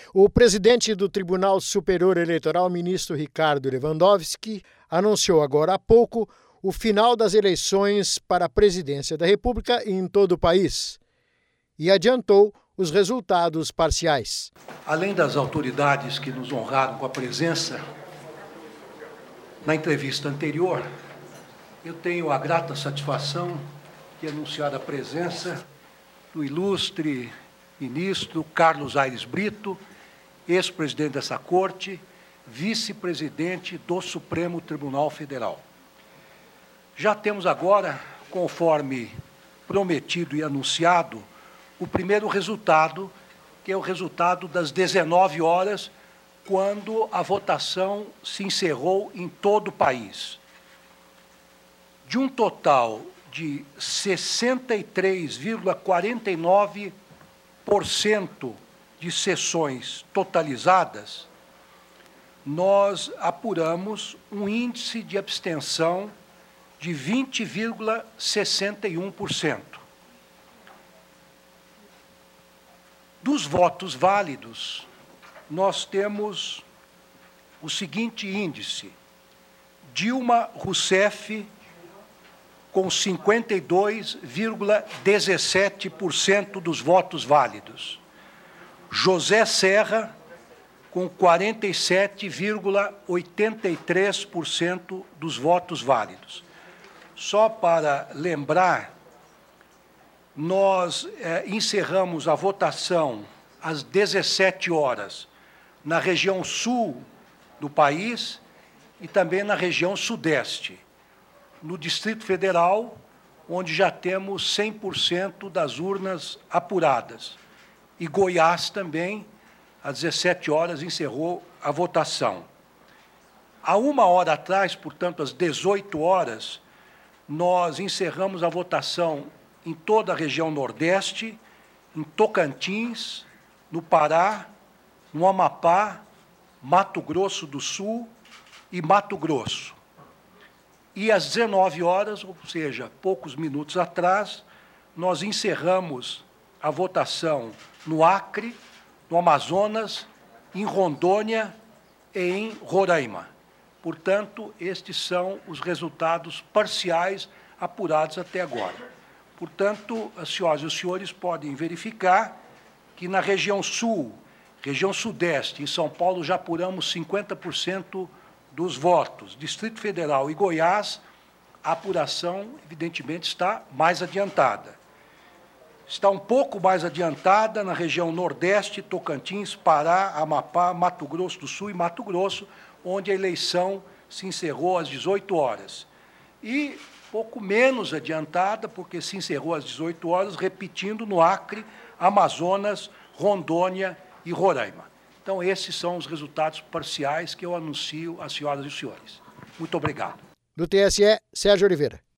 O presidente do Tribunal Superior Eleitoral, ministro Ricardo Lewandowski, anunciou agora há pouco o final das eleições para a presidência da República em todo o país e adiantou os resultados parciais. Além das autoridades que nos honraram com a presença, na entrevista anterior, eu tenho a grata satisfação de anunciar a presença do ilustre ministro Carlos Aires Brito, ex-presidente dessa Corte, vice-presidente do Supremo Tribunal Federal. Já temos agora, conforme prometido e anunciado, o primeiro resultado, que é o resultado das 19 horas, quando a votação se encerrou em todo o país. De um total de 63,49% de sessões totalizadas, nós apuramos um índice de abstenção de 20,61%. Dos votos válidos, nós temos o seguinte índice: Dilma Rousseff, com 52,17% dos votos válidos. José Serra, com 47,83% dos votos válidos. Só para lembrar, nós encerramos a votação às 17 horas na região sul do país e também na região sudeste. No Distrito Federal, onde já temos 100% das urnas apuradas. E Goiás também, às 17 horas, encerrou a votação. Há uma hora atrás, portanto, às 18 horas, nós encerramos a votação em toda a região Nordeste, em Tocantins, no Pará, no Amapá, Mato Grosso do Sul e Mato Grosso. E às 19 horas, ou seja, poucos minutos atrás, nós encerramos a votação no Acre, no Amazonas, em Rondônia e em Roraima. Portanto, estes são os resultados parciais apurados até agora. Portanto, as senhoras e os senhores podem verificar que na região sul, região sudeste, em São Paulo já apuramos 50% dos votos. Distrito Federal e Goiás, a apuração, evidentemente, está mais adiantada. Está um pouco mais adiantada na região Nordeste, Tocantins, Pará, Amapá, Mato Grosso do Sul e Mato Grosso, onde a eleição se encerrou às 18 horas. E pouco menos adiantada, porque se encerrou às 18 horas, repetindo no Acre, Amazonas, Rondônia e Roraima. Então, esses são os resultados parciais que eu anuncio às senhoras e os senhores. Muito obrigado. Do TSE, Sérgio Oliveira.